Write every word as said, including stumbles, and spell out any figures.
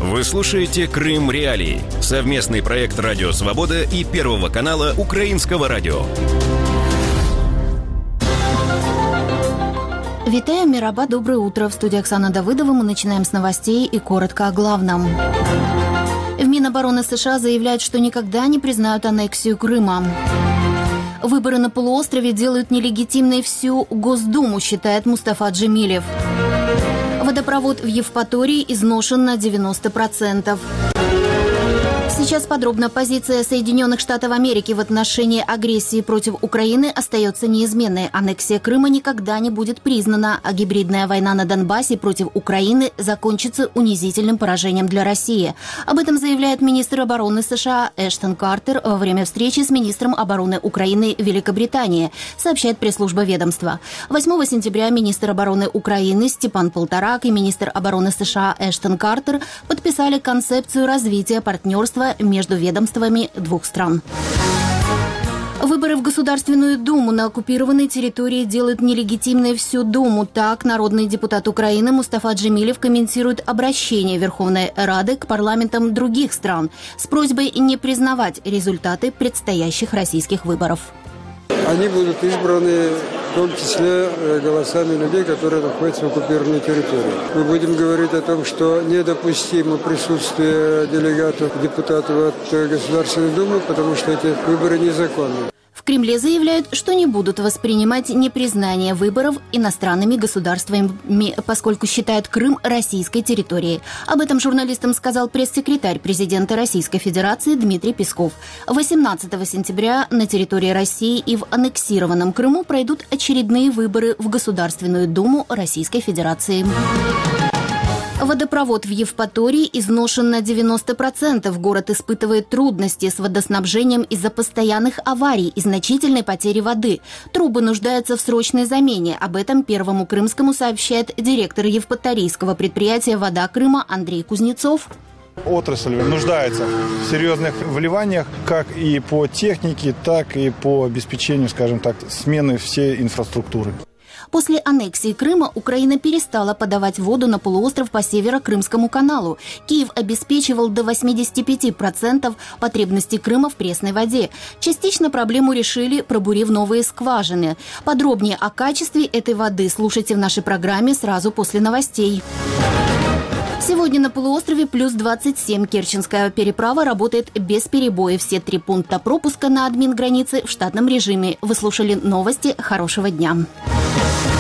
Вы слушаете «Крым Реалии» – совместный проект «Радио Свобода» и Первого канала Украинского радио. Витаю, Мираба, доброе утро. В студии Оксана Давыдова. Мы начинаем с новостей и коротко о главном. В Минобороны США заявляют, что никогда не признают аннексию Крыма. Выборы на полуострове делают нелегитимной всю Госдуму, считает Мустафа Джемилев. Водопровод в Евпатории изношен на девяносто процентов. Сейчас подробно. Позиция Соединенных Штатов Америки в отношении агрессии против Украины остается неизменной. Аннексия Крыма никогда не будет признана, а гибридная война на Донбассе против Украины закончится унизительным поражением для России. Об этом заявляет министр обороны США Эштон Картер во время встречи с министром обороны Украины Великобритании, сообщает пресс-служба ведомства. восьмого сентября министр обороны Украины Степан Полторак и министр обороны США Эштон Картер подписали концепцию развития партнерства между ведомствами двух стран. Выборы в Государственную Думу на оккупированной территории делают нелегитимной всю Думу. Так, народный депутат Украины Мустафа Джемилев комментирует обращение Верховной Рады к парламентам других стран с просьбой не признавать результаты предстоящих российских выборов. Они будут избраны в том числе голосами людей, которые находятся в оккупированной территории. Мы будем говорить о том, что недопустимо присутствие делегатов, депутатов от Государственной Думы, потому что эти выборы незаконны. В Кремле заявляют, что не будут воспринимать непризнание выборов иностранными государствами, поскольку считают Крым российской территорией. Об этом журналистам сказал пресс-секретарь президента Российской Федерации Дмитрий Песков. восемнадцатого сентября на территории России и в аннексированном Крыму пройдут очередные выборы в Государственную Думу Российской Федерации. Водопровод в Евпатории изношен на девяносто процентов. Город испытывает трудности с водоснабжением из-за постоянных аварий и значительной потери воды. Трубы нуждаются в срочной замене. Об этом Первому Крымскому сообщает директор евпаторийского предприятия «Вода Крыма» Андрей Кузнецов. Отрасль нуждается в серьезных вливаниях как и по технике, так и по обеспечению, скажем так, смены всей инфраструктуры. После аннексии Крыма Украина перестала подавать воду на полуостров по Северо-Крымскому каналу. Киев обеспечивал до восемьдесят пять процентов потребностей Крыма в пресной воде. Частично проблему решили, пробурив новые скважины. Подробнее о качестве этой воды слушайте в нашей программе сразу после новостей. Сегодня на полуострове плюс двадцать семь. Керченская переправа работает без перебоев. Все три пункта пропуска на админгранице в штатном режиме. Вы слушали новости. Хорошего дня.